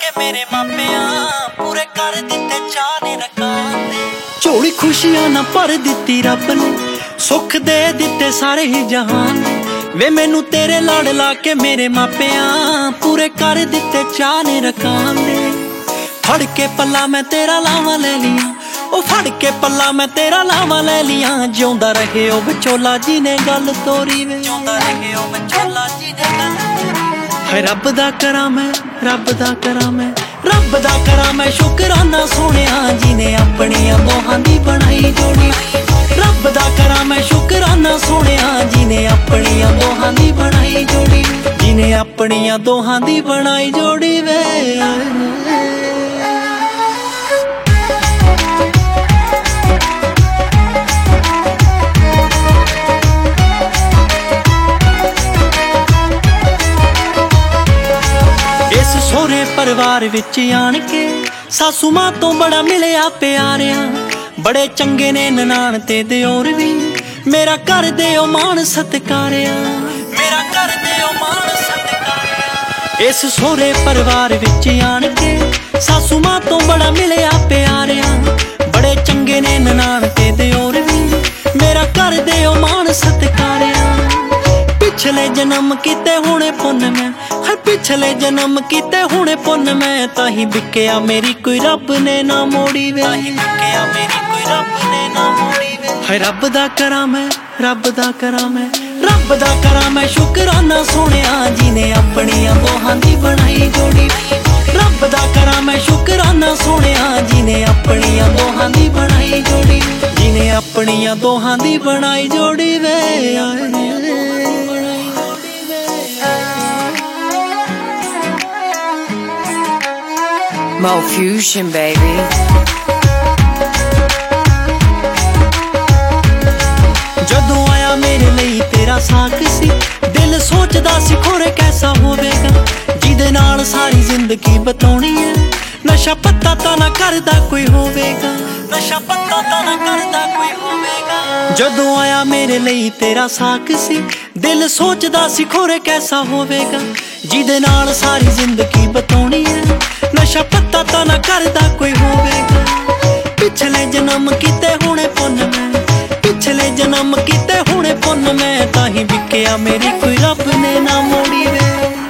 के मेरे मापिया पूरे कर दिते चाने रकान दे। झोली खुशियां ना भर दिती रब ने, सुख दे दिते सारे ही जहान दे। वे मैनू तेरे लड़ ला के मेरे मापिया पूरे कर दिते चाने रकान दे। फड़ के पल्ला मैं तेरा लावा ले लिया, ओ फड़ के पल्ला मैं तेरा लावा ले लिया। जिउंदा रहे ओ विचोला जी ने गल तोरी वे, जिउंदा रहे ओ विचोला जी ने गल तोरी। है रब दा करा मैं, रब दा करा मैं, रब दा करा मैं शुकराना सोहणिया जी ने अपनियां दोहां दी बनाई जोड़ी। रब दा करा मैं शुकराना सोहणिया जी ने अपनियां दोहां दी बनाई जोड़ी, जी ने अपनियां दोहां दी बनाई जोड़ी वे। सोहरे परिवार विच आण के सासू मां तो बड़ा मिलिया प्यारिया। बड़े चंगे ने ननाण ते दिओर भी, मेरा कर दे ओ मान सत्कारिया, मेरा कर दे ओ मान सत्कारिया। इस सोहरे परिवार विच आण के सासू मां तो बड़ा मिलिया प्यारिया। बड़े चंगे ने ननाण ते दिओर भी, मेरा कर दे ओ मान सत्कारिया। पिछले जन्म किते हुणे पुन्न मैं, हर पिछले जन्म किते हुणे पुन्न मैं। ताही बिकिया मेरी कोई रब ने ना मोड़ी वे, ताही बिकिया मेरी कोई रब ने ना मोड़ी वे। है रब दा करा मैं, रब दा करा मैं, रब दा करा मैं शुकराना सोहणिया जी ने अपनियां दोहां दी बनाई जोड़ी। रब दा करा मैं शुकराना सोहणिया जी ने अपनियां दोहां दी बनाई जोड़ी, जी ने अपनियां दोहां दी बनाई जोड़ी वे। Mo Fusion, baby. जदों आया मेरे लिए तेरा साक सी, दिल सोचदा सी खोरे कैसा होवेगा, जिदे नाल सारी जिंदगी बताउणी है। नशा पत्ता तां ना करदा कोई होवेगा, नशा पत्ता तां ना करदा कोई होवेगा। जदों आया मेरे लिए तेरा साक सी, दिल सोचदा सी खोरे कैसा होवेगा, जिदे नाल सारी जिंदगी बताउणी है। नशा पत्ता तां ना करदा कोई होवेगा। पिछले जन्म किते हुणे पुन्न मैं, पिछले जन्म किते हुणे पुन्न मैं। ताही बिकिया मेरी कोई रब ने ना मोड़ी वे।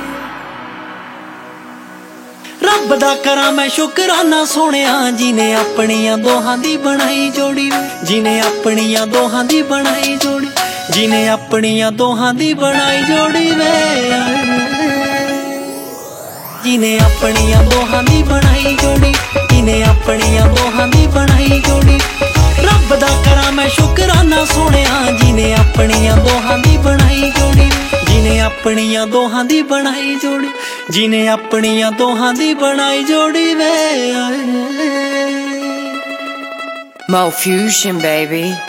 रब दा करा मैं शुकराना सोहणिया जी ने अपनियां दोहां दी बनाई जोड़ी, जी ने अपनियां दोहां दी बनाई जोड़ी, जी ने अपनियां दोहां दी बनाई जोड़ी वे। जी ने अपनियां दोहां दी बनाई जोड़ी, जी ने अपनियां दोहां दी बनाई जोड़ी। रब दा करा मैं शुकराना सोहणिया जी ने अपनियां दोहां दी बनाई जोड़ी, जी ने अपनियां दोहां दी बनाई जोड़ी, जी ने अपनियां दोहां दी बनाई जोड़ी वे। Mo Fusion, baby.